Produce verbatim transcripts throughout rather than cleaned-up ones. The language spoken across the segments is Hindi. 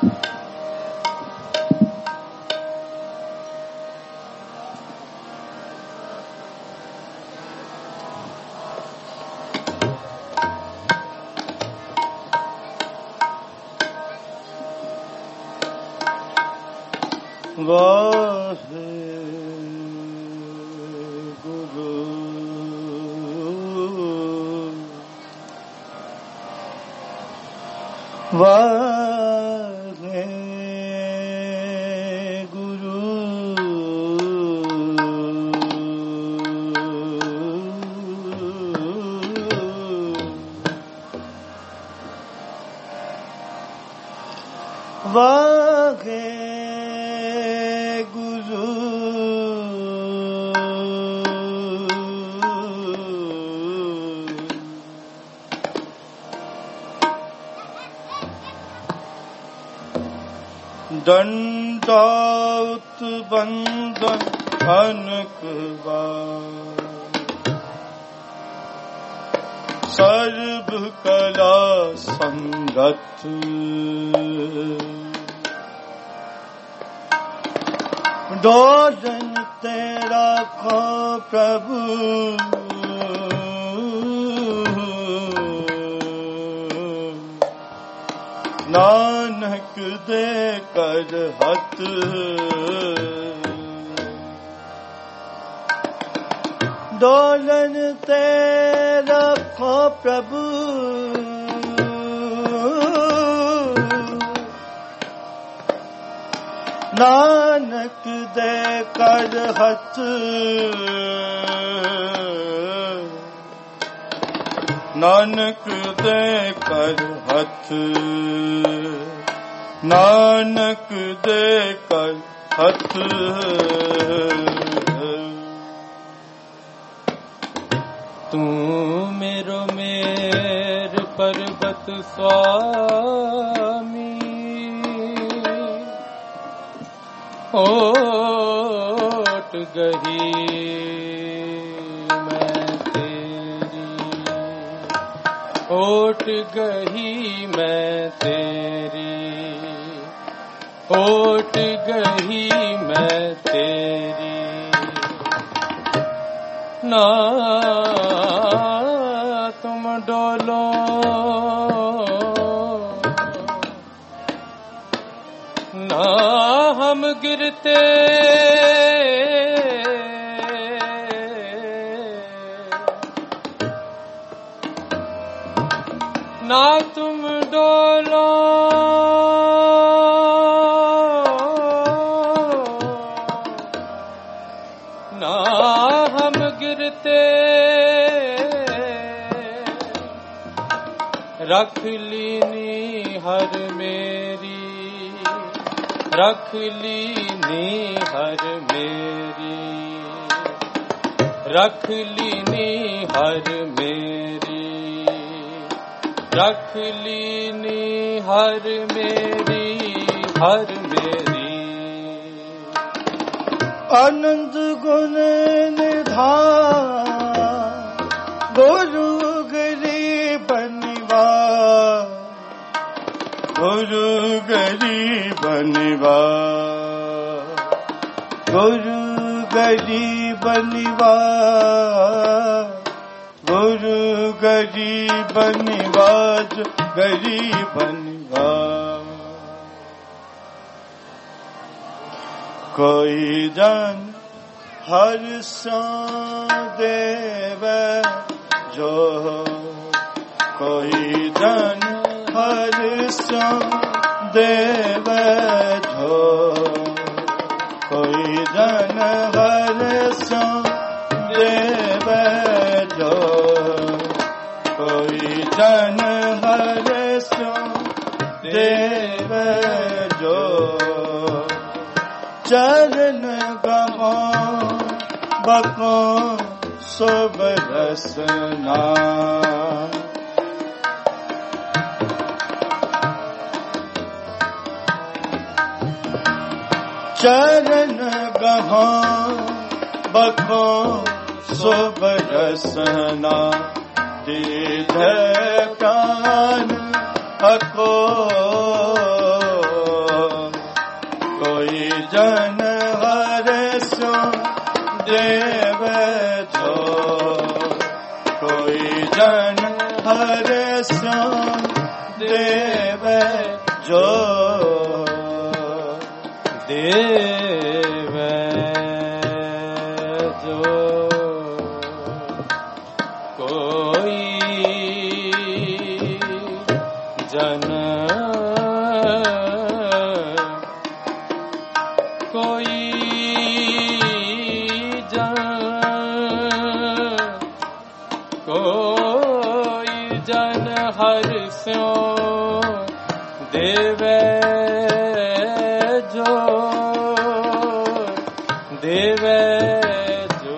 वाहे गुरु वाहे गुरु वाहे दंडाउत बंदन अनक बार सर्व कला संगत डोजन तेरा खो प्रभु नानक दे कर हत डोलन ते रखो प्रभु नानक दे कर हत नानक दे कर हथ नानक दे कर हथ तू मेरो मेर पर्वत स्वामी ओट गही ओट गही मैं तेरी ओट गही मैं तेरी ना तुम डोलो ना हम गिरते ना तुम डोलो ना हम गिरते रख लीनी हर मेरी रख लीनी हर मेरी रख लीनी हर मेरी रख लीनी हर मेरी हर मेरी आनंद गुण निधान गुरु गरीब निवास गुरु गरीब निवास गुरु गरीब निवास गुरु गरीब निवाज गरीब निवाज कोई जन हर सो देव जो कोई जन हर सो देव जो कोई जन हर सो देव जो कोई जन हर सो देव जो चरण गमो बको सब रसना चरण गमो बको सब रसना दीध प्राण अको जन हर सो देव जो, कोई जन हर सो देव जो, देव जो, कोई जन, कोई जन, कोई जन हर स्यो देवे जो, देवे जो,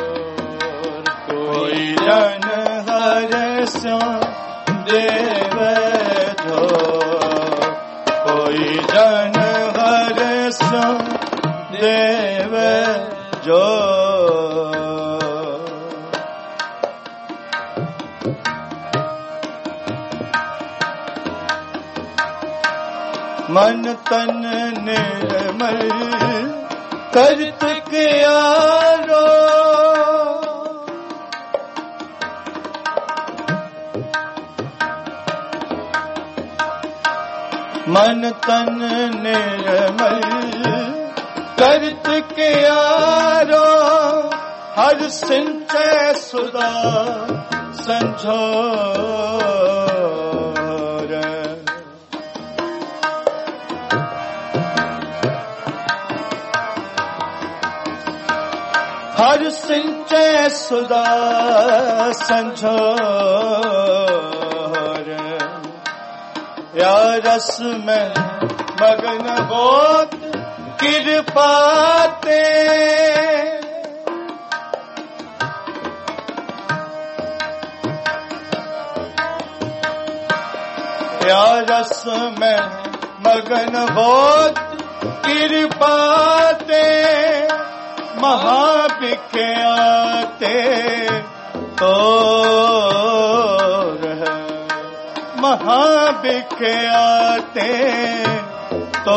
कोई जन हर स्यो देवे जो, कोई जन हर स्यो देवे जो, मन तन निर्मल करत क्यारो, मन तन निर्मल करत क्यारो, हर सिंचय सुधा संझोर, हर सिंचय सुधा संझोर, या रस में मगन होत कृपाते, या रस में मगन होत कृपाते, महाविख्याते तो रह, महाविख्याते तो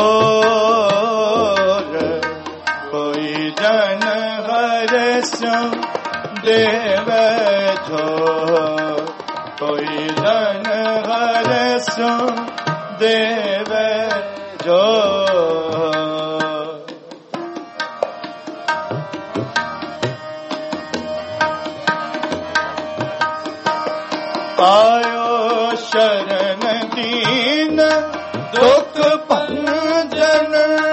रह, कोई जन हर सो देव जो, कोई जन हर सो देव जो, आयो शरण दीन दुख भंजन,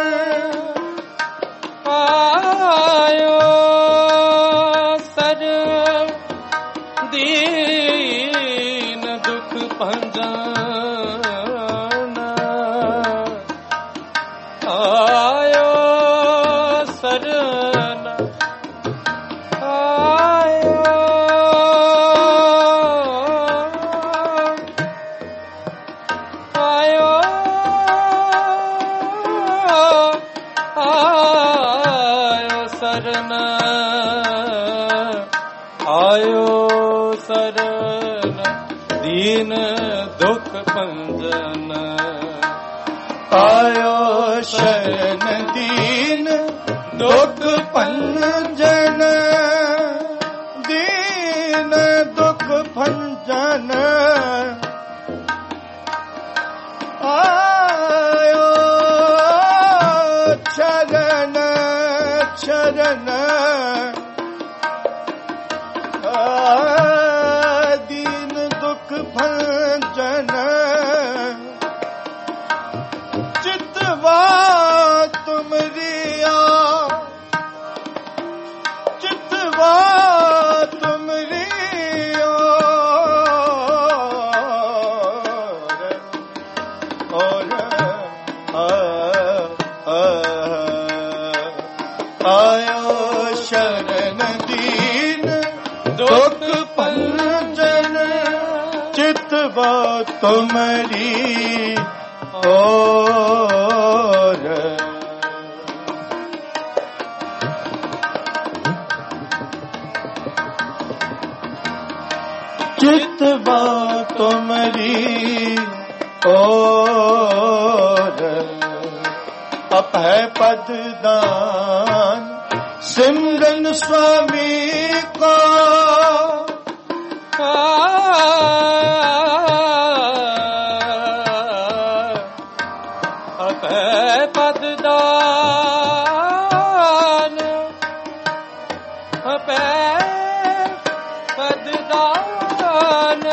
आयो शरण दीन दुख भंजन, आयो शरण, आयो शरण दीन दुख भंजन, आयो शरण दीन दुख भंजन, दीन दुख भंजन, आयो शरण शरण, दीन दुख भंजन, चितवा तुमरिया, चितवा तुमरिया, और आयो शरण दीन दुख भंजन, चितवा तुमरी और, चितवा तुमरी और, अभय पद दान सिमरन स्वामी का अभय पद दान अभय पद दान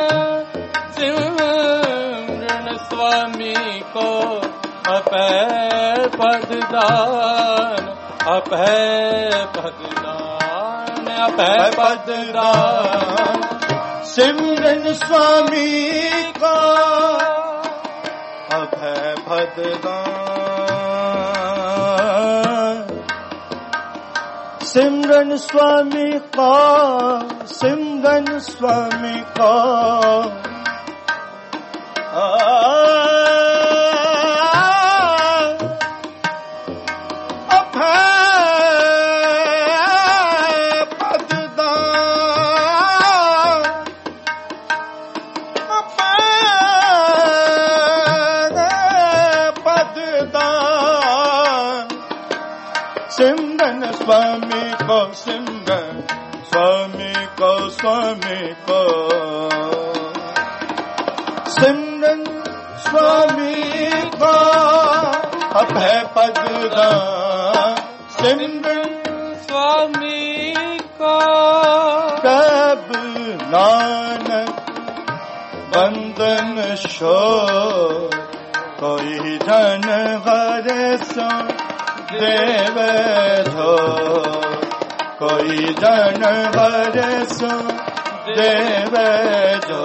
सिमरन स्वामी को अभय पद दान अभय पद दान अभय पद दान सिमरन स्वामी का अभय पद दान सिमरन स्वामी का सिमरन स्वामी का सिमरन स्वामी को सिमरन स्वामी को स्वामी को सिमरन स्वामी को अभय पद दान सिमरन स्वामी को प्रभु नानक बंदन शोर कोई जन हर सो देव धो कोई जन हर सो देव धो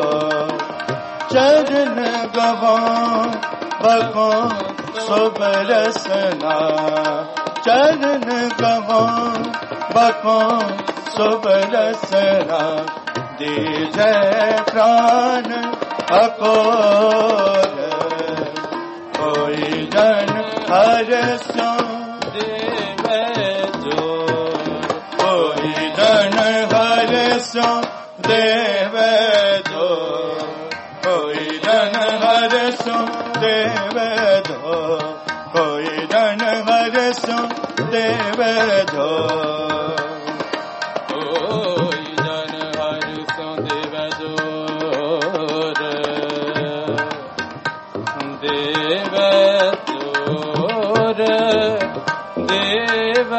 चरण गवा बको सुबरसना चरण गवा बको सुबरसना दीजय प्राण अकोर कोई जन हर सो देव जो कोई जन हर सो देव धो कोई जन हर सो देव धो कोई जन हर सो देव धो कोई जन हर सो देव जोर देव जोर देव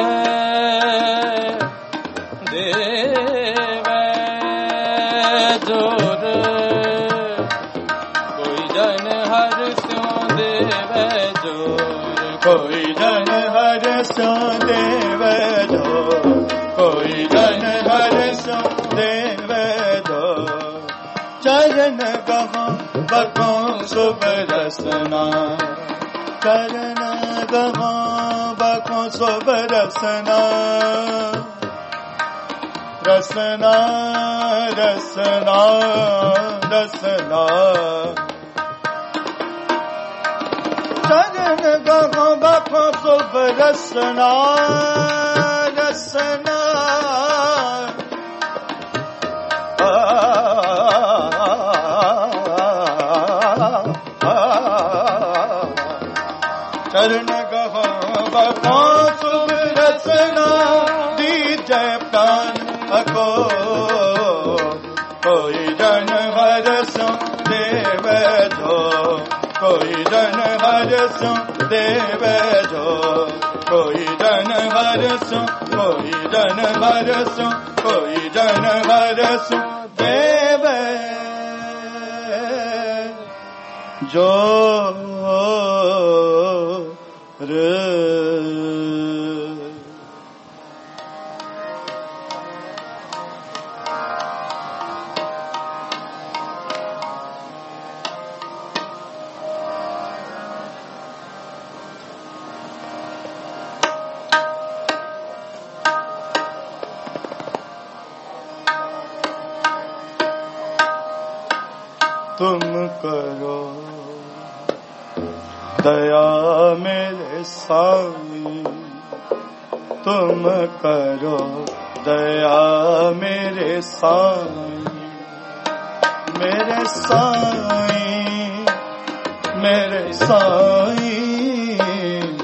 देव जोर कोई जन हर सो देव जोर कोई जन हर सो देव धो कोई जन हर सो देव धो चरण गहो बको सुबरसना चरण गहो बको सुबरसना रसना रसना रसना चरण गहो बको सुबरसना रसना चरण गहो बको सुबरसना दीजय प्राण अको कोई जन हर सो देव धो कोई जन हर सो देव धो कोई जन हर सो कोई जन हर सो कोई जन हर सो देव जो रे तुम करो दया मेरे साईं तुम करो दया मेरे साईं मेरे साईं मेरे साईं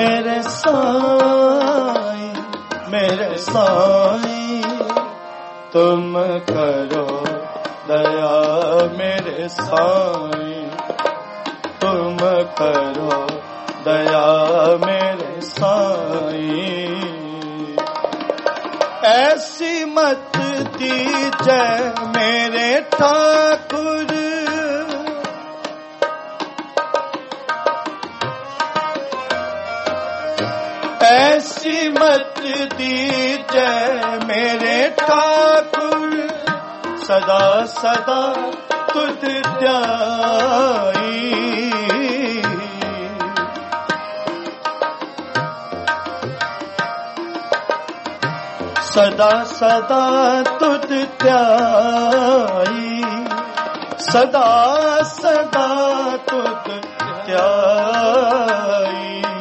मेरे साईं मेरे साईं तुम करो दया मेरे साईं तुम करो दया मेरे साईं ऐसी मत दीजै मेरे ठाकुर ऐसी मत दीजै मेरे ठाकुर सदा सदा तुझ ध्याई सदा सदा तुझ ध्याई सदा सदा तुझ ध्याई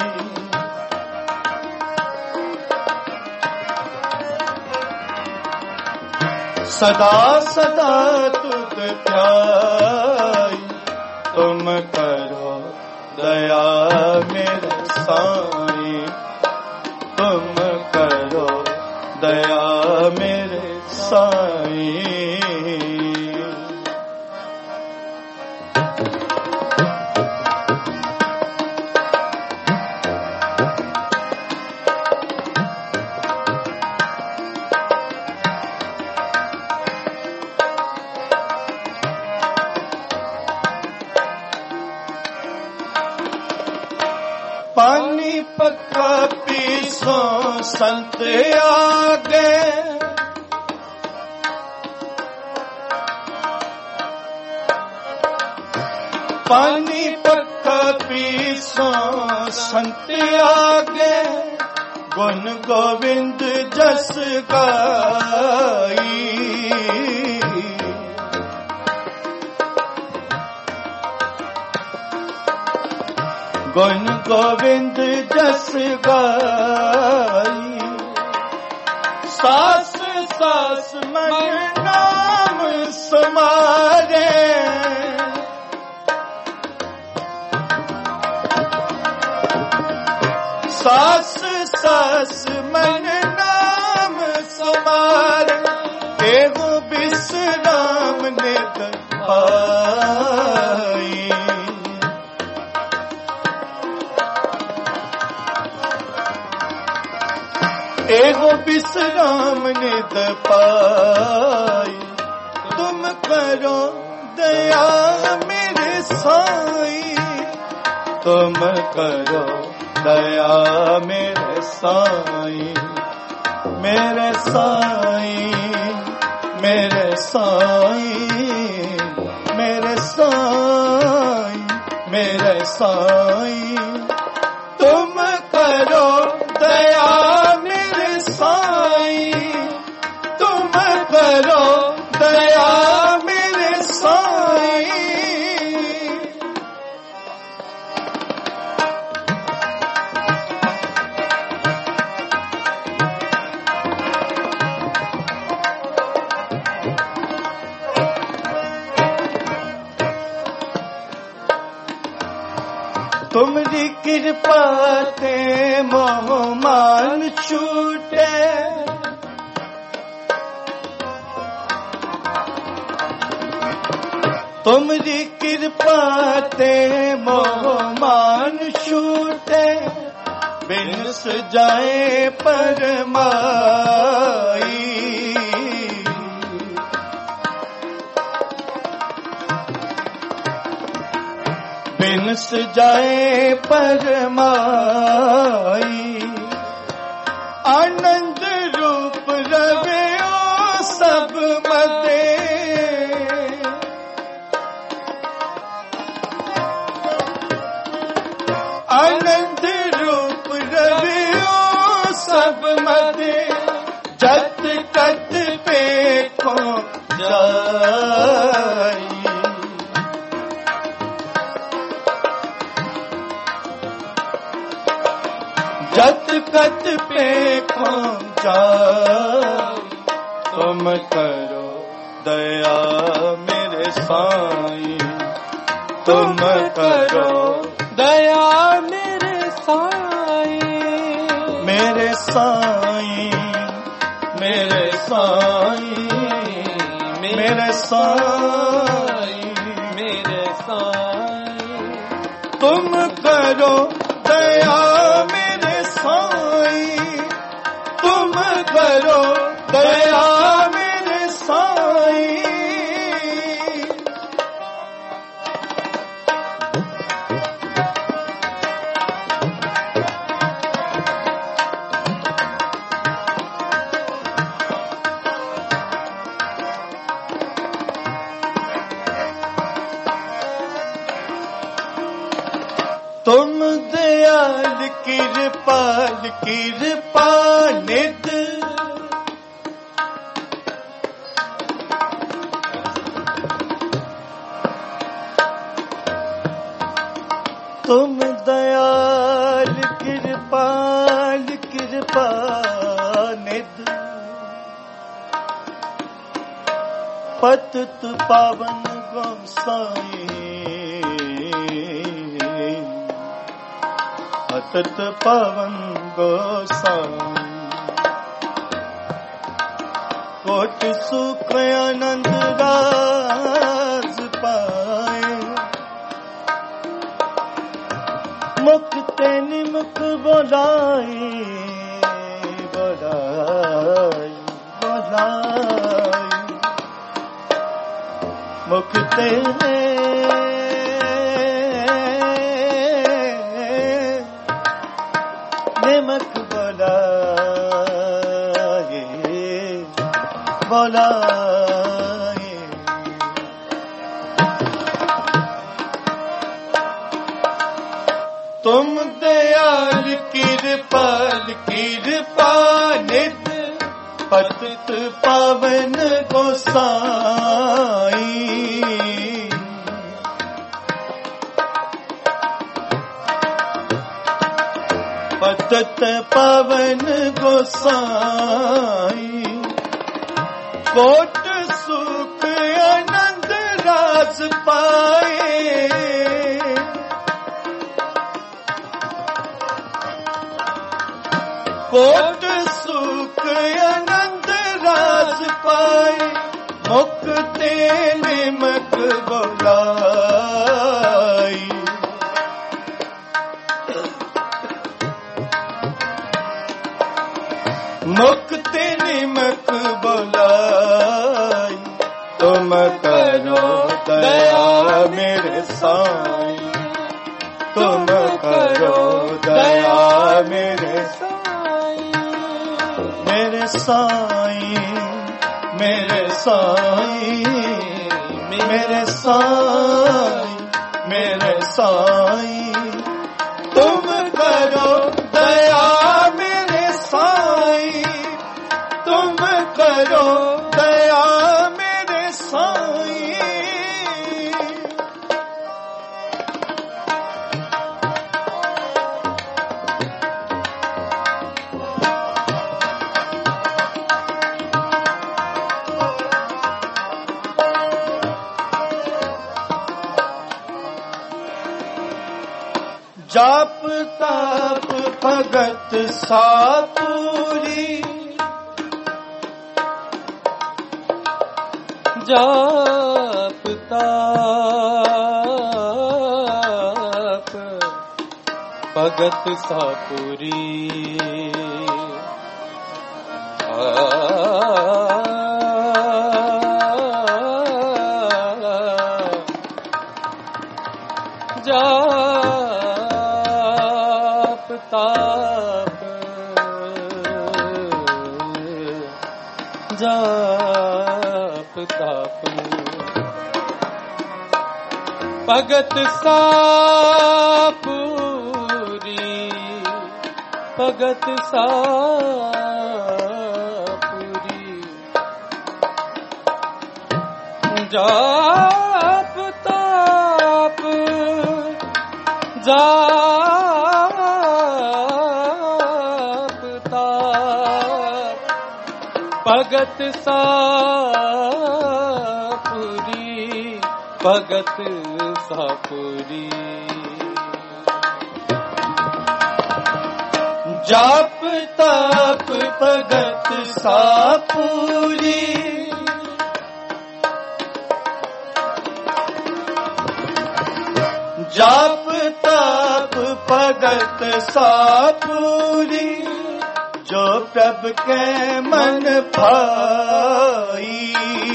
सदा सदा तुझ ध्याई तुम करो दया मेरे साईं तुम करो दया मेरे साईं पानी पक्का पीसो संत आगे पानी पक्का पीसो संत आगे गुण गोविंद जस गाई गुण गोविंद जस गाई सास सास मन नाम समारे सास सास मन नाम समारे एगो विश्राम नित पाई एगो विश्राम नित पाई तुम करो दया मेरे साईं तुम करो दया मेरे साईं मेरे साईं मेरे साईं मेरे साईं मेरे साईं तुम करो दया मेरे साईं तुम करो दया मेरे साईं तुमरी कृपा ते मोह मान छूटे तुमरी कृपा ते मोह मान छूटे बिनस जाए परमाई बिनस जाए परमाई आनंद रूप रवे ओ सब मते आनंद रूप रवे ओ सब मते जत कत पेखो जाई जत कत पे पहुंचा तुम करो दया मेरे साईं तुम करो दया मेरे साईं मेरे साईं मेरे साईं मेरे साईं मेरे साईं तुम करो दया मेरे साईं तुम करो दया मेरे साईं तुम दयाल कृपाल कृपा निध तुम दयाल कृपाल कृपा निध पतित पावन गोसाई पतित पावन गोसाई कोट सुख आनंद राज पाए मुक्ते निमुख बोलाई बोलाई बोलाई मुक्ते निमुख बोलाए बोलाए तुम दयाल कृपाल कृपा निध पतित पावन गोसाई पतित पावन गोसाई कोट सुख आनंद राज पाए कोट सुख आनंद राज पाए मुक्ते निमक बोलाई मुक्ति निमक बोलाई तुम करो दया मेरे साईं तुम करो दया मेरे मेरे साईं मेरे साईं मेरे साईं मेरे साईं तुम करो दया मेरे साईं तुम करो दया मेरे साईं जाप ताप भगत सापुरी जाप ताप भगत सापुरी जाप ताप जाप ताप भगत सापुरी भगत सापुरी जाप ताप जाप ताप भगत सापुरी भगत सापुरी जाप ताप भगत सापूरी, जाप ताप भगत सापूरी, जो प्रभ के मन भाई,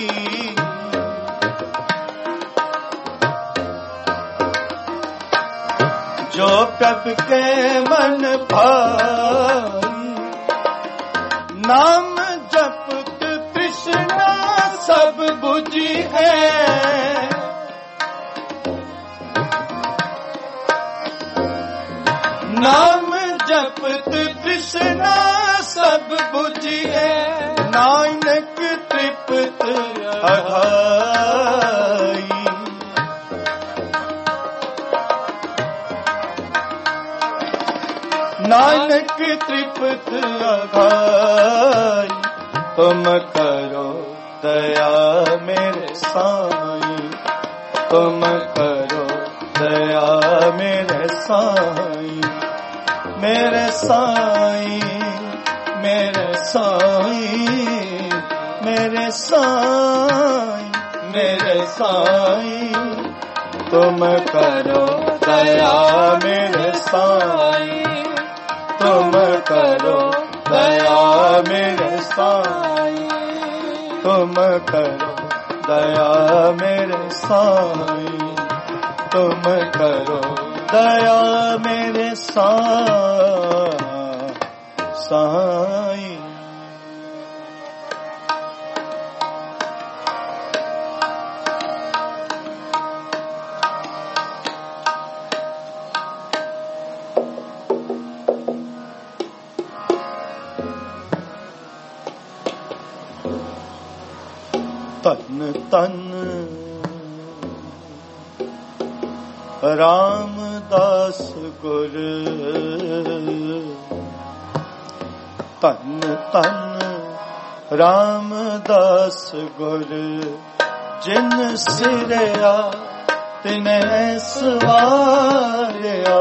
जो प्रभ के मन भाई, नाम जपत तृष्णा सब बुझी है, नाम जपत तृष्णा सब बुझी है, नानक तृप्त अघाई, नानक तृप्त अघाई, तुम करो दया मेरे साईं, तुम करो दया मेरे साईं, मेरे साईं, मेरे साईं, मेरे साईं, मेरे साईं, तुम करो दया मेरे साईं, तुम करो दया मेरे साईं, तुम करो दया मेरे साईं, तुम करो दया मेरे साईं। तन तन रामदास गुर, तन तन रामदास गुर, जिन सिरया तिने सवारया,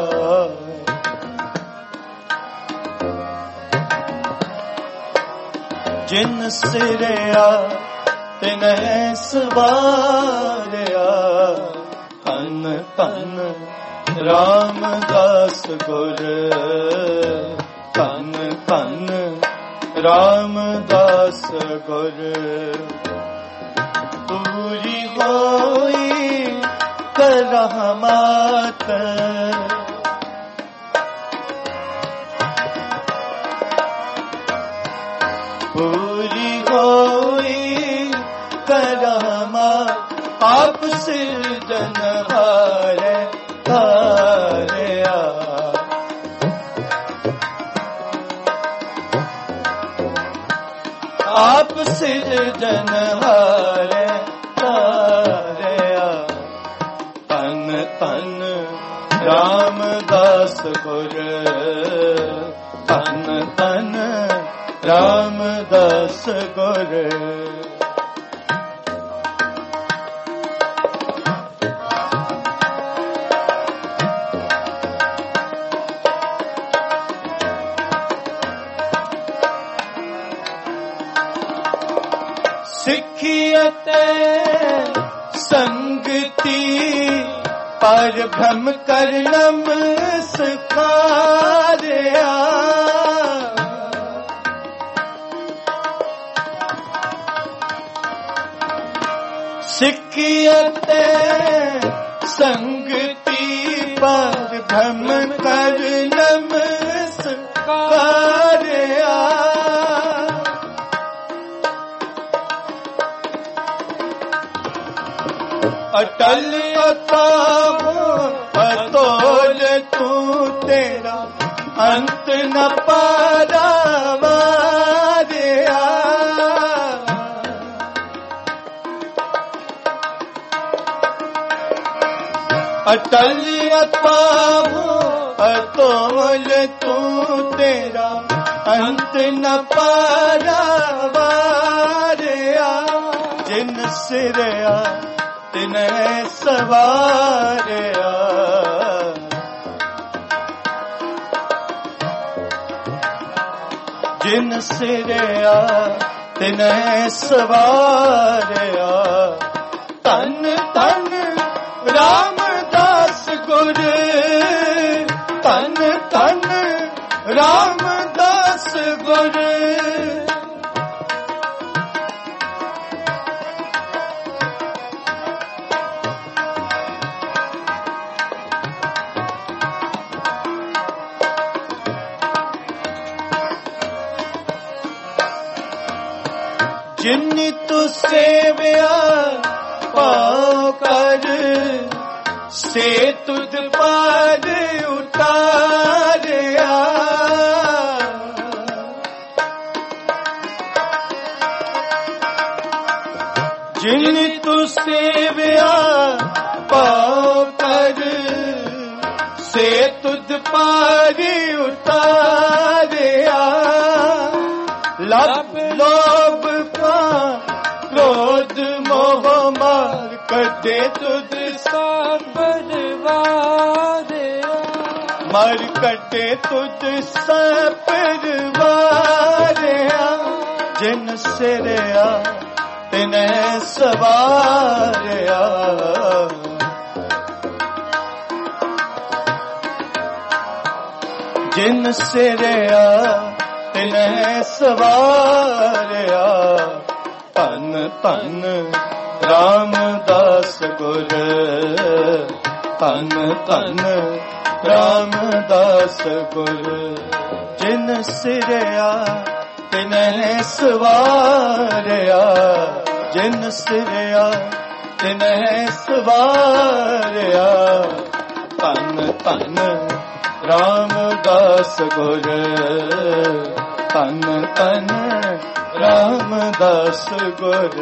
जिन सिरया तिने सवारया, तन तन रामदास गुर, तन तन रामदास गुर, पूरी होई करहमत, पूरी होई करहमत, आप सिरजनहार धारया, आप सिरजनहार धारया, तन तन रामदास गुर, तन तन रामदास गुर, सिखियते संगति पर भ्रम कर नमस्कारया, सिखियते संगति पर भ्रम कर नमस्कारया, अटल अथाह अतोल तू तेरा अंत न पारावारया, अटल अथाह अतोल तू तेरा अंत न पारावारया, जिन सिरया तिने सवारया, ਜਿਨ ਸਿਰਿਆ ਤਿਨੈ ਸਵਾਰਿਆ। ਧੰਨ ਧੰਨ ਰਾਮਦਾਸ ਗੁਰ, ਧੰਨ ਧੰਨ ਰਾਮਦਾਸ ਗੁਰ। ਜਿਨਿ ਤੂ ਸੇਵਿਆ ਪਾਉ ਕਰ, ਸੇ ਤੁਧ ਪਾਰ ਉਤਾਰਿਆ। ਜਿਨਿ ਤੂ ਸੇਵਿਆ ਪਾਉ ਕਰ, ਸੇ ਤੁਧ ਪਾਰ ਉਤਾਰਿਆ। ਲਭ ਲੋਭ ਕ੍ਰੋਧ ਮੋਹ ਮਾਰ ਕਦੇ ਤੁਧ ਸਾਪਰਵਾਰਿਆ। ਮਾਰ ਕਦੇ ਤੁਧ ਸਾਪਰਵਾਰਿਆ। ਜਿਨ ਸਿਰਿਆ ਤਿਨੈ ਸਵਾਰਿਆ। ਜਿਨ ਸਿਰਿਆ ਤਿਨੈ ਸਵਾਰਿਆ। ਧੰਨ ਧੰਨ ਰਾਮਦਾਸ ਗੁਰ, ਧੰਨ ਧੰਨ ਰਾਮਦਾਸ ਗੁਰ। ਜਿਨ ਸਿਰਿਆ ਤਿਨੈ ਸਵਾਰਿਆ। ਜਿਨ ਸਿਰਿਆ ਤਿਨੈ ਸਵਾਰਿਆ। ਧੰਨ ਧੰਨ ਰਾਮਦਾਸ ਗੁਰ, ਧੰਨ ਧੰਨ ਰਾਮਦਾਸ ਗੁਰ।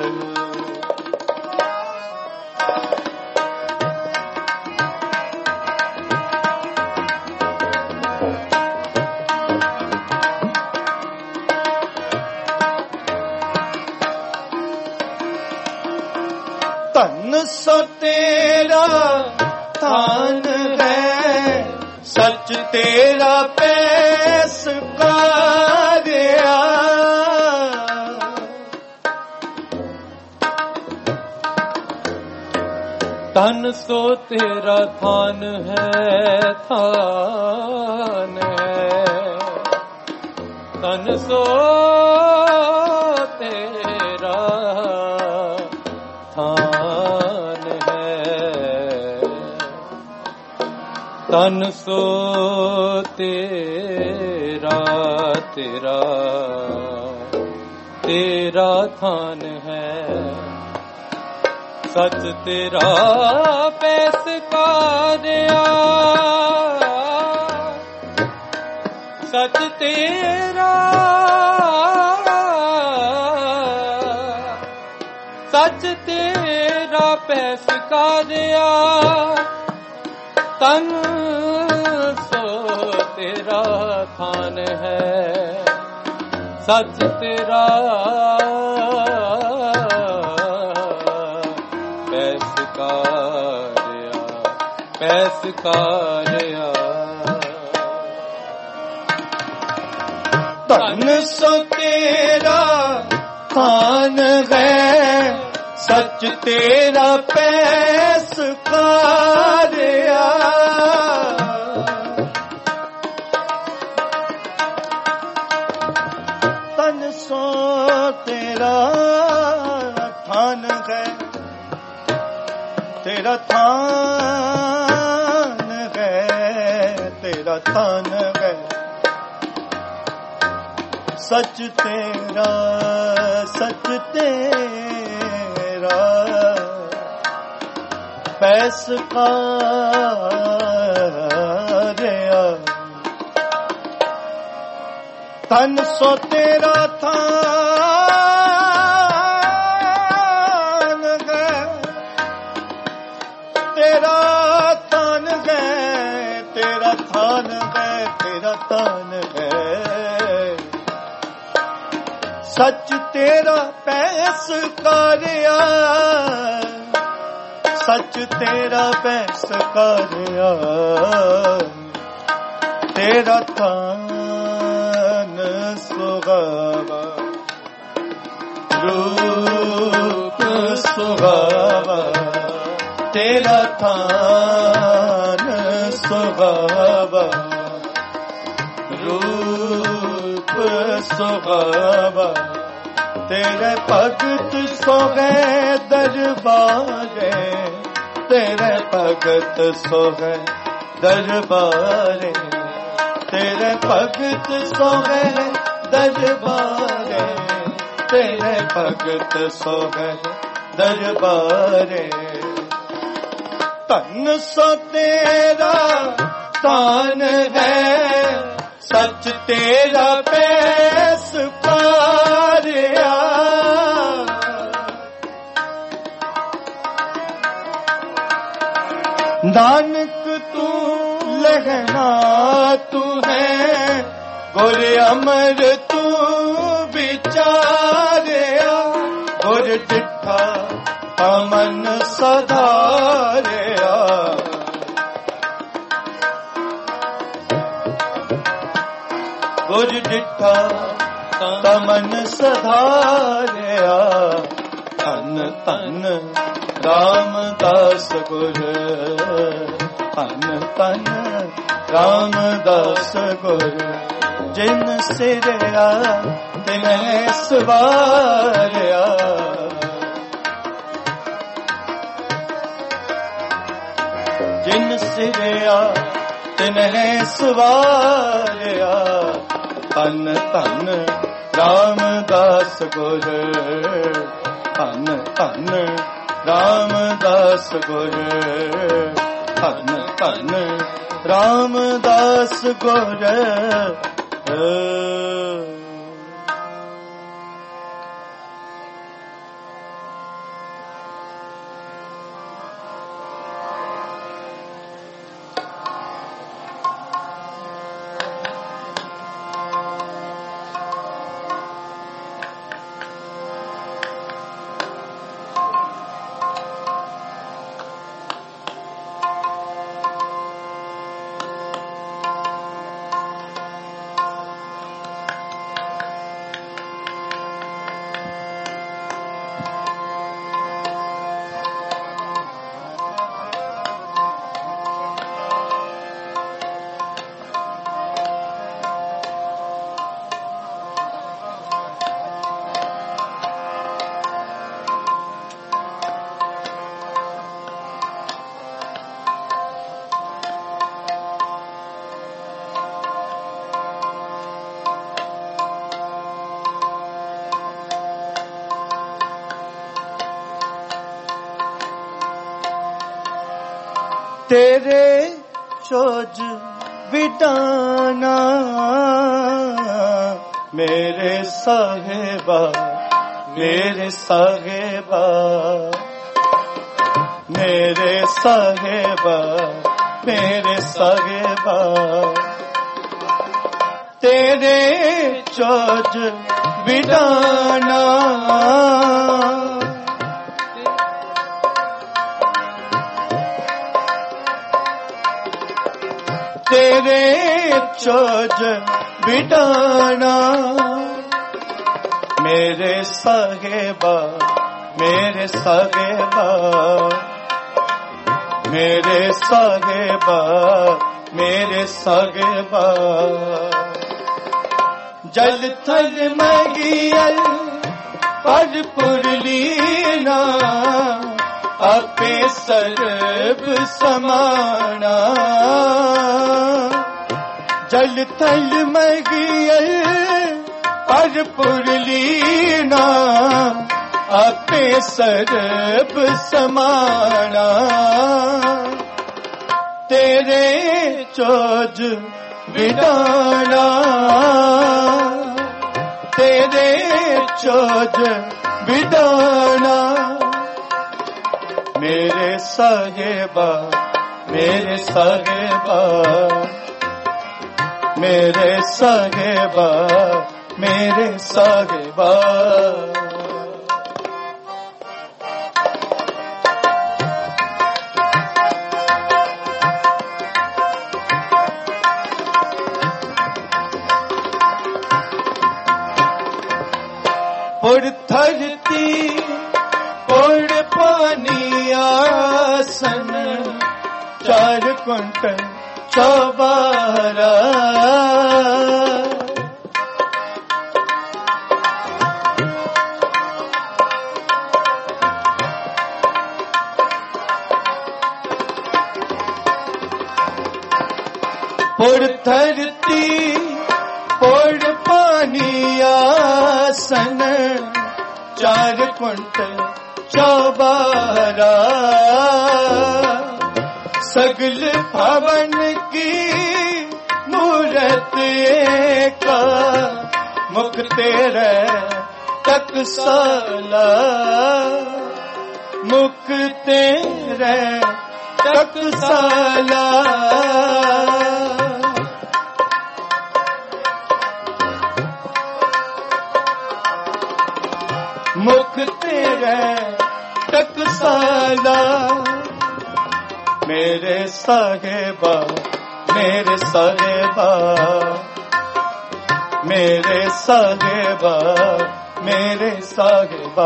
ਧੰਨ ਸੋ ਤੇਰਾ ਥਾਨ ਹੈ, ਸੱਚ ਤੇਰਾ ਪੈਸ ਕਾਰਿਆ। ਧਨ ਸੋ ਤੇਰਾ ਥਾਨ ਹੈ, ਥਾਨ ਹੈ। ਧਨ ਸੋ ਤੇਰਾ ਥਾਨ ਹੈ। ਧਨ ਸੋ ਤੇਰਾ ਤੇਰਾ ਤੇਰਾ ਥਾਨ ਹੈ। ਸੱਚ ਤੇਰਾ ਪੈਸ ਕਾਰਿਆ। ਸੱਚ ਤੇਰਾ ਸੱਚ ਤੇਰਾ ਪੈਸ ਕਾਰਿਆ। ਤਨ ਸੋ ਤੇਰਾ ਥਾਨ ਹੈ। ਸੱਚ ਤੇਰਾ ਪੈਸ ਕਾਰਿਆ, ਪੈਸ ਕਾਰਿਆ। ਧਨ ਸੋ ਤੇਰਾ ਥਾਨ ਹੈ, ਸੱਚ ਤੇਰਾ ਪੈਸ ਕਾਰਿਆ। ਧਨ ਸੋ ਤੇਰਾ ਥਾਨ ਹੈ, ਤੇਰਾ ਥਾਨ ਹੈ, ਤੇਰਾ ਥਾਨ ਹੈ। ਸੱਚ ਤੇਰਾ ਸੱਚ ਤੇਰਾ ਪੈਸ ਕਾਰਿਆ। ਧਨ ਸੋ ਤੇਰਾ ਥਾਨ ਹੈ, ਤੇਰਾ ਥਾਨ ਹੈ, ਤੇਰਾ ਥਾਨ ਹੈ, ਤੇਰਾ ਥਾਨ ਹੈ। ਸੱਚ ਤੇਰਾ ਪੈਸ ਕਾਰਿਆ। ਸੱਚ ਤੇਰਾ ਪੈਸ ਕਾਰਿਆ। ਤੇਰਾ ਥਾਨ सुहावा, रूप सुहावा, तेरा थान सुहावा, रूप सुहावा, तेरे भगत सोहे दरबारे, तेरे भगत सोहे दरबारे, तेरे भगत सोहे दरबारे, तेरे भगत सोहे दरबारे। तन सो तेरा तान है, सच तेरा पैस पारिया, नानक तू लहना तू है, गुर अमर तू विचारिया, गुर डिठा अमन सधारिया, गुर डिठा तमन सधारिया। तन तन रामदास गुर, तन तन रामदास गुर, जिन सिरया तिन सवारिया, जिन सिरया तिन सवारिया। तन तन रामदास गुर, तन तन रामदास गुर, तन तन रामदास गुर। तेरे चोज बिटाना मेरे साहेबा, मेरे साहेबा, मेरे साहेबा, मेरे साहेबा। तेरे चोज बिटाना तेरे चोज बिटाना मेरे साहेबा, मेरे साहेबा, मेरे साहेबा, मेरे साहेबा। जल थल मगियल पर पुरलीना आपे सर्ब समाना। जल थल मगियल पर पुरलीना आपे सर्ब समाना। तेरे चोज बिटाना, तेरे चोज बिटाना मेरे साहेबा, मेरे साहेबा, मेरे साहेबा, मेरे साहेबा। धरती पोड़ पानी आसन चार कुंटल चौबारा पोड़ धरती पोड़ पानी आसन चार कुंटल चौबारा सगल भवन की मूरत एका मुख तेरे टकसाला मुख तेरे टकसाला मुख तेरे टकसाला मेरे साहेबा मेरे साहेबा मेरे साहेबा मेरे साहेबा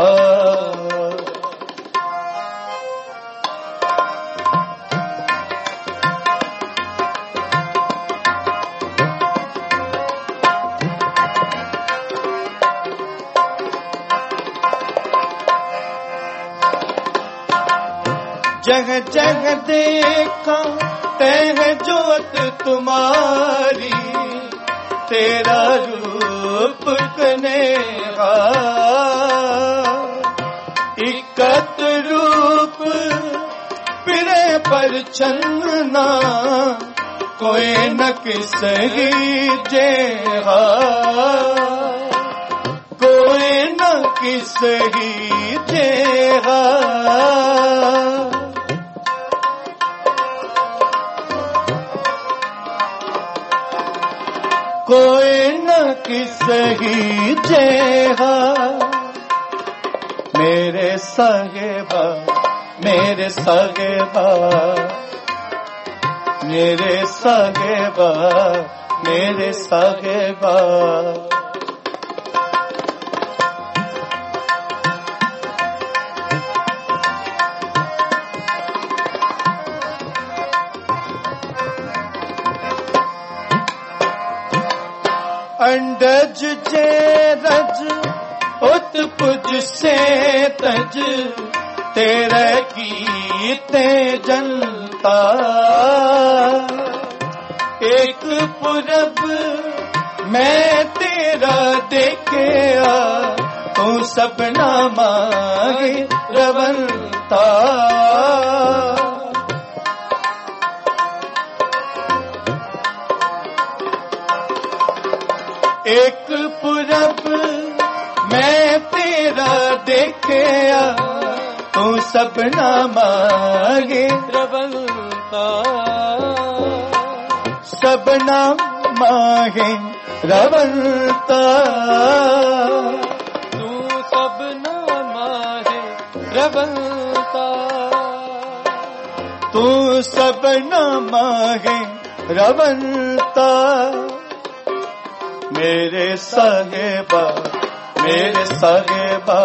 जग जग देखा तह जोत तुम्हारी तेरा रूप कनेहा इकत रूप पिरे पर चन्ना कोई न किसही जेहा कोई न किसही जेहा कोई न किसही जेहा मेरे साहेबा मेरे साहेबा मेरे साहेबा मेरे साहेबा अंडज जे रज उत्पुज से तज तेरे कीते जनता एक पुरब मैं तेरा देखया तू सबना मांगे रवंता एक पुरब मैं तेरा देखया तू सबना मांगे रवंता सबना मांगे रवंता तू सबना मांगे रवंता तू सबना मांगे रवंता मेरे साहेबा मेरे साहेबा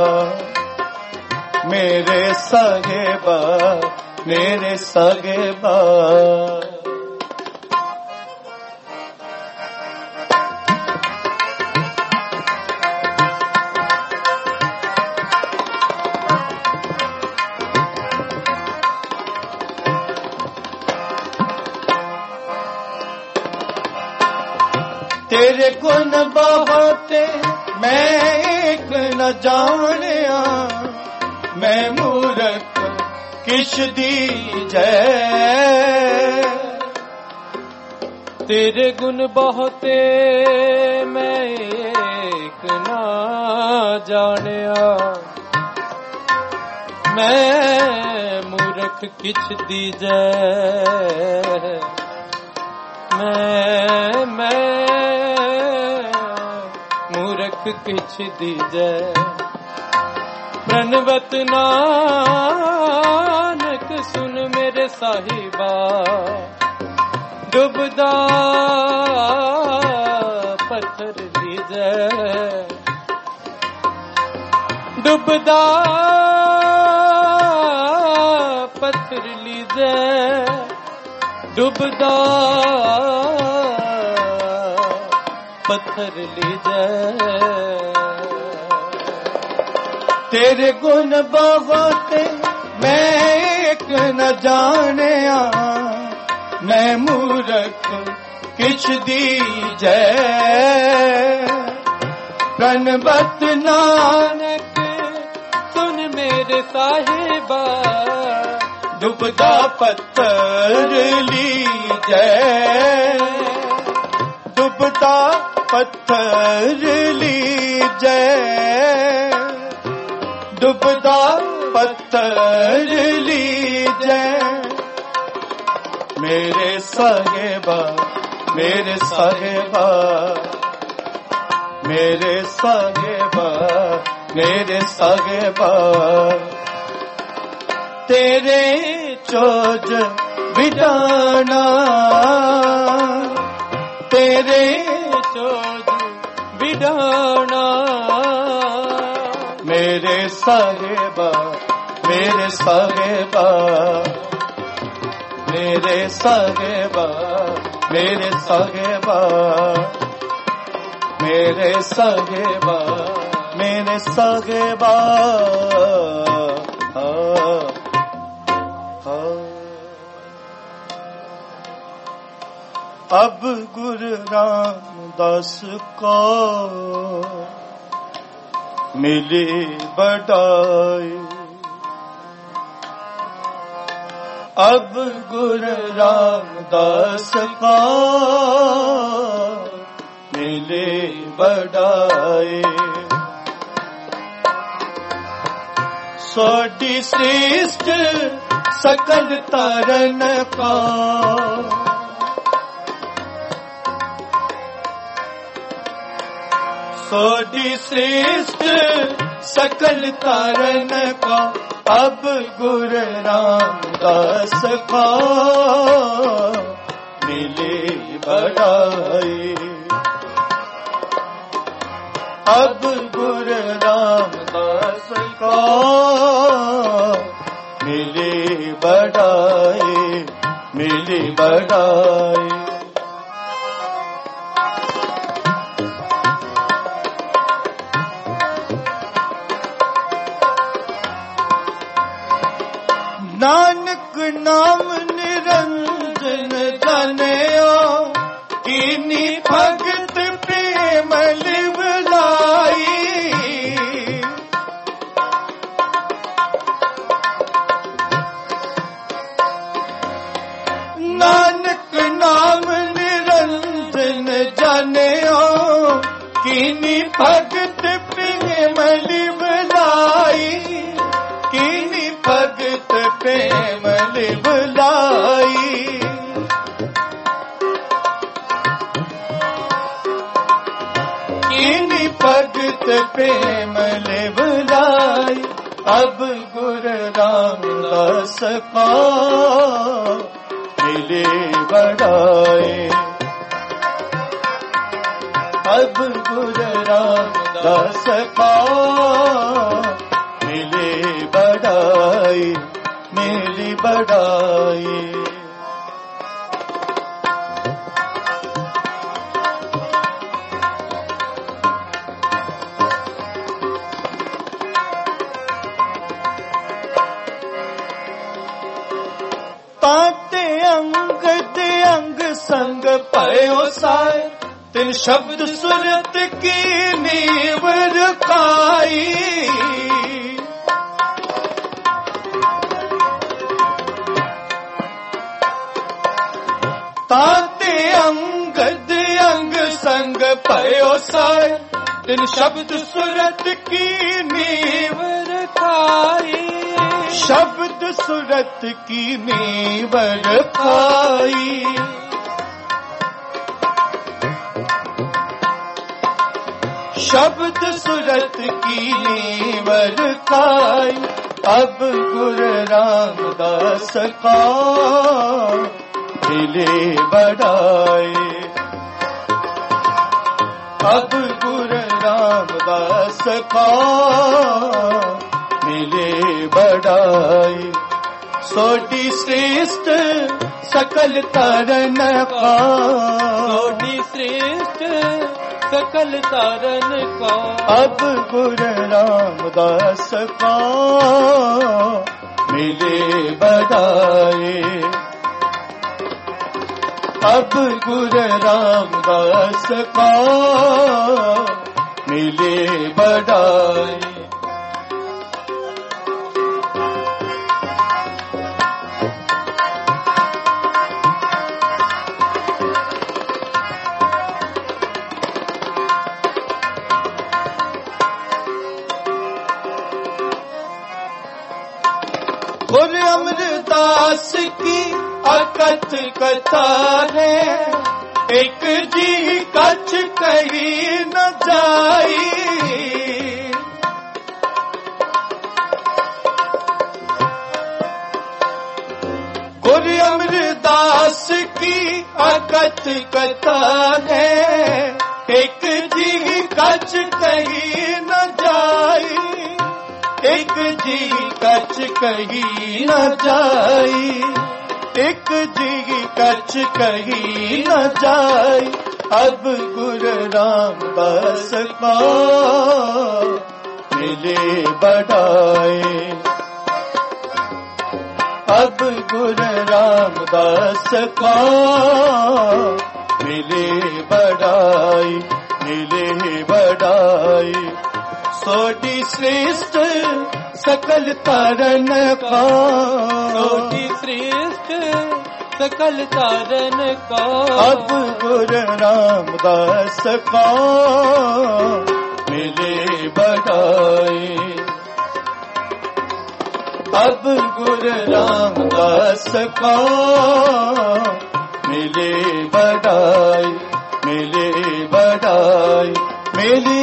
मेरे साहेबा मेरे साहेबा तेरे गुण बहुते मैं एक न जानिया मैं मूरख किश दीजै तेरे गुण बहुते मैं एक ना जानिया मैं मूरख किछ दीजै मैं मैं मूरख किछ दीजै प्रणवत नानक सुन मेरे साहिबा डुबदा पत्थर दीजै डुबदा पत्थर लीजे डुबदा पत्थर लीजे तेरे गुण बहुत मैं एक न जानिया मैं मूरख किछ दीजै प्रणबत नानक सुन मेरे साहिबा डुबदा पत्थर लीजै डुबदा पत्थर लीजै डुबदा पत्थर लीजै मेरे साहिबा मेरे साहिबा मेरे साहिबा मेरे साहिबा तेरे चोज बिडाना तेरे चोज बिडाना मेरे साहिबा मेरे साहिबा मेरे साहिबा मेरे साहिबा मेरे साहिबा मेरे साहिबा अब गुरु रामदास को मिली बढ़ाई अब गुरु रामदास को मिले बढ़ाए सोडी श्रेष्ठ सकल तरन का सोडी श्रेष्ठ सकल तरन का अब गुरु रामदास का मिले बढ़ाई अब गुरु रामदास का मिले बढ़ाई मिले बढ़ाई नानक नाम निरंजन जानियो कीनी भगत प्रेम लिवलाई नानक नाम निरंजन जानियो कीनी भगत प्रेम लिवलाई कीनी भगत प्रेम लिवलाई कीनी भगत प्रेम लिवलाई अब गुरु रामदास का मिले बढ़ाए अब गुरु रामदास का मिले बढ़ाई मिली बढ़ाई ताते अंग दे अंग संग पयो साय तिन शब्द सुरत की नीव रखाई ताते अंगद अंग संग पयो साय तिन शब्द सुरत की नीव रखाई शब्द सुरत की नीव रखाई शब्द सुरत की नीव रखाई अब गुरु रामदास का मिले बढ़ाए अब गुरु रामदास का मिले बड़ाई, सोटी श्रेष्ठ सकल तारन का, सोटी श्रेष्ठ सकल तारन का। अब गुरु रामदास का मिले बड़ाई, अब गुरु रामदास का मिले बड़ाई। गुरु अमरदास की अकथ कथा है, एक जी कछ कही न जाई। गुरु अमरदास की अकथ कथा है, एक जी कछ कही न जाई, एक जी कछ कही न जाई, एक जी कछ कही न जाई। अब गुरु रामदास का मिले बड़ाई, अब गुरु रामदास का मिले बड़ाई, मिले बड़ाई। सोटी श्रेष्ठ सकल तारन का, सोटी श्रेष्ठ सकल तारन का। अब गुरु रामदास का मिले बड़ाई, अब गुरु रामदास का मिले बड़ाई, मिले बड़ाई, मिली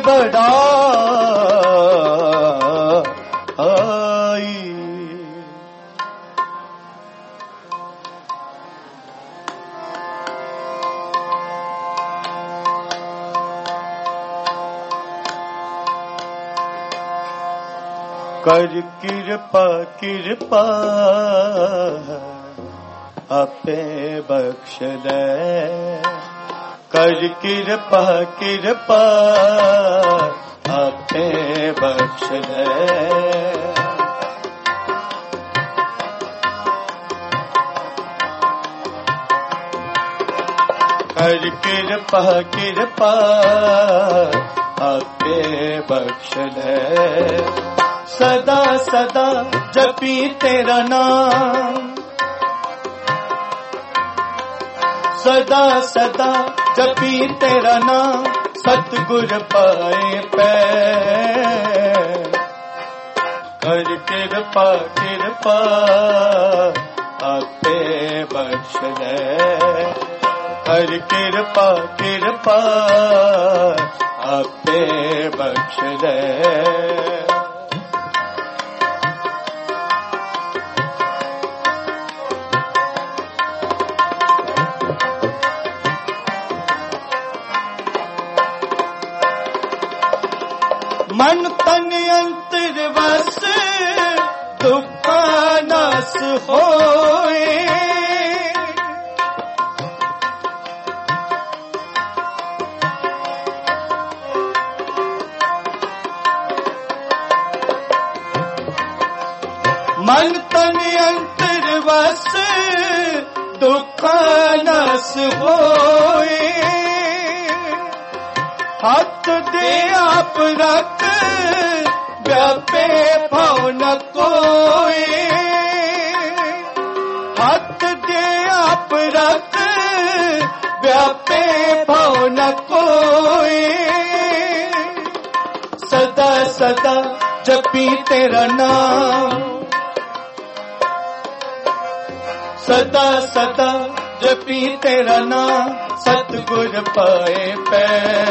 बड़ाई। कर कृपा कृपा आपे बख्श ले, कर कृपा कृपा आपे बख्श ले। कर कृपा कृपा आपे बख्श ले, सदा सदा जपी तेरा नाम, सदा सदा जपी तेरा नाम, सतगुर पाए पै। कर कृपा कृपा आपे बख्श ले, कर कृपा कृपा आपे बख्श ले। मन तन अंतर वस दुखा नास होए, मन तन अंतर वस दुखा नास होए। हाथ दे आप रख व्यापे भाव न कोई, हाथ दे आप रख व्यापे भाव न कोई। सदा सदा जपी तेरा नाम, सदा सदा जपी तेरा नाम, सतगुर पाए पै।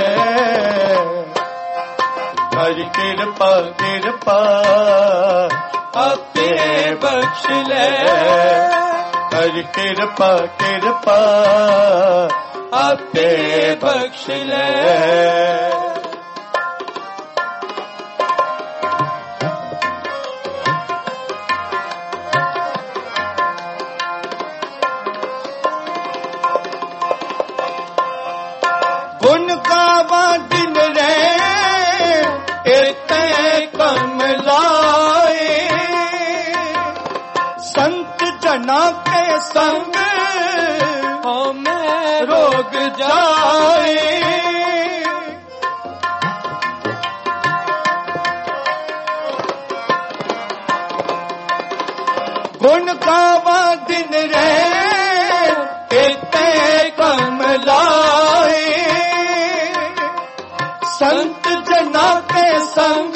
कर कृपा कृपा आपे बख्श ले, कर कृपा कृपा आपे बख्श ले। संत जना के संग हमें रोग जाए। गुण गावा दिन रे तेते कम लाए। संत जना के संग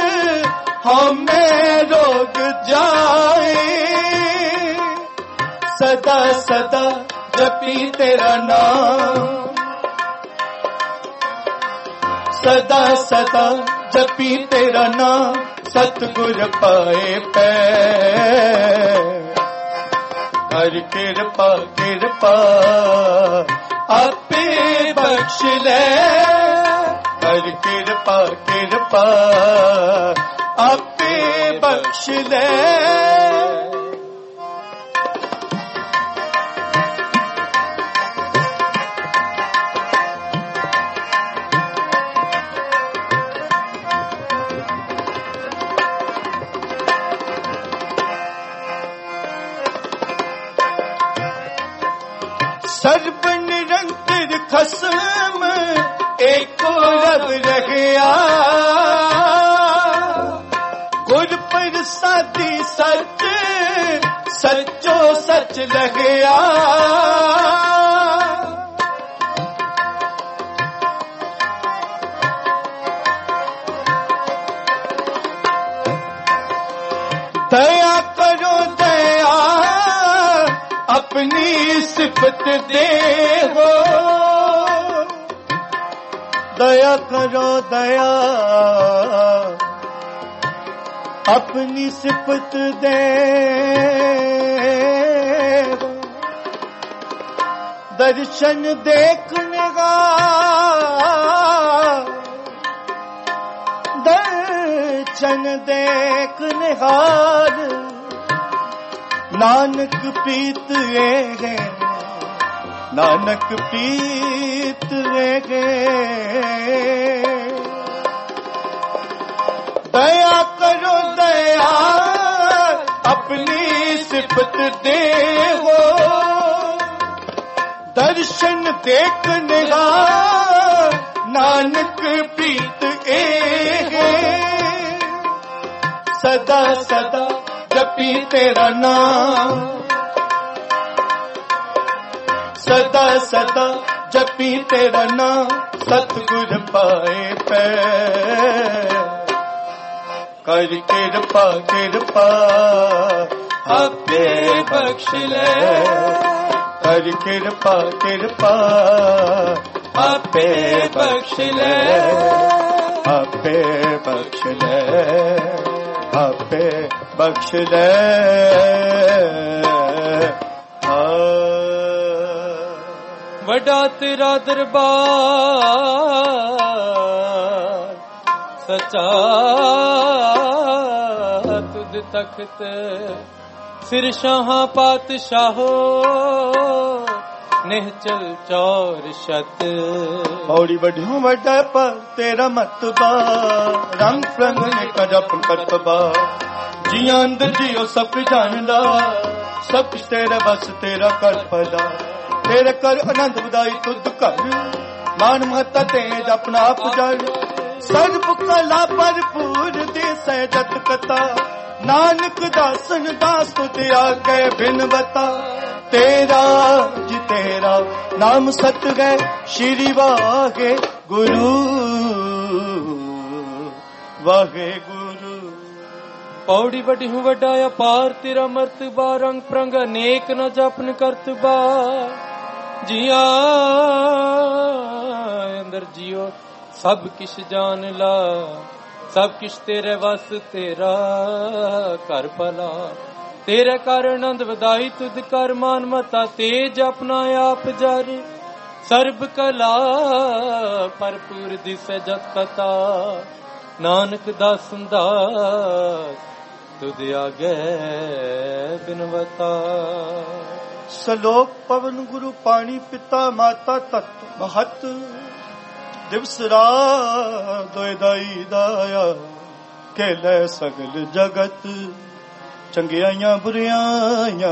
हमें रोग जाए। सदा सदा जपी तेरा नाम, सदा सदा जपी तेरा नाम, सतगुर पाए पै। कर कृपा कृपा आपे बख्श ले। कर कृपा कृपा आपे बख्श ले। सर्व निरंतर खसम एको रब रहिया। गुर प्रसादी सच सचो सच लगिया। दया करो दया अपनी सिफत दे हो। दया करो दया अपनी सिफत दे हो। दर्शन देखने का दर्शन देखने हार नानक प्रीत है। नानक प्रीत है। दया करो दया अपनी सिफत दे हो। दर्शन देखने का नानक प्रीत है। सदा सदा जपी तेरा नाम, सदा सदा जपी तेरा नाम, सतगुर पाए पै। कर कृपा कृपा आपे बख्श ले। कर कृपा कृपा आपे बख्श ले। आपे बख्श ले। आपे बख्श ले। वड्डा तेरा दरबार सचा तुद तख्त सिर शाह पातशाहो निहचल चौर शत। पौड़ी बढ़ियों वड्डा पर तेरा मतबा रंग रंग निका जप करतबा। जियां अंदर जियो सब जानदा सब कुछ तेरे बस तेरा कर फला। तेरे कर आनंद बधाई तुद कर मान महता तेज अपना आप जड़। सर्व कला भरपूर देसै जत कथा नानक दासन दास तुद आगे बिन बता। तेरा जी तेरा नाम सत गए श्री वाहे गुरु वाहे गुरु। पौड़ी बड़ी हूँ वड्डा अपार तेरा मर्तबा रंग प्रंग अनेक न जपन करतबा। जिया अंदर जियो सब किश जान ला सब किश तेरे वस तेरा कर भला। तेरे कर आनंद वधाई तुद कर मान मता तेज अपना आप जारी। सर्ब कला भरपूर दिसे जत कथा नानक दासन दास तुद आगे बिनवता। सलोक पवन गुरु पानी पिता माता तत्व महत दिवस रात दोय दाई दाया खेले सगल जगत। ਚੰਗਿਆਈਆਂ ਬੁਰਿਆਈਆਂ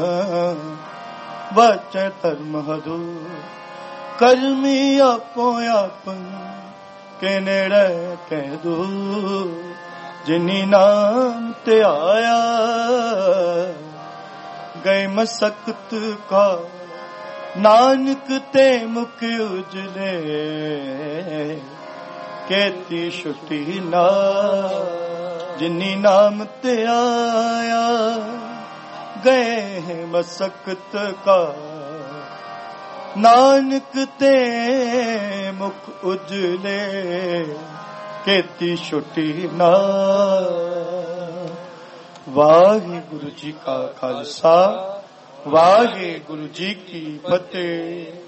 ਵਾਚੈ ਧਰਮ ਹਦੂਰ ਕਰਮੀ ਆਪੋ ਆਪਨ ਕੇ ਨੇੜੇ ਕਹਿ ਦੂਰ ਜਿਨੀ ਨਾਮ ਤੇ ਆਇਆ ਗਏ ਮਸਕਤ ਕਾ ਨਾਨਕ ਤੇ ਮੁਖ ਉਜਲੇ ਕੇਤੀ ਛੁੱਟੀ ਨਾ ਜਿਨੀ ਨਾਮ ਤੇ ਆਇਆ ਗਏ ਮਸਕਤ ਕਾ ਨਾਨਕ ਤੇ ਮੁਖ ਉਜਲੇ ਕੇਤੀ ਛੁੱਟੀ ਨਾ। ਵਾਹਿਗੁਰੂ ਜੀ ਕਾ ਖਾਲਸਾ ਵਾਹਿਗੁਰੂ ਜੀ ਕੀ ਫਤਿਹ।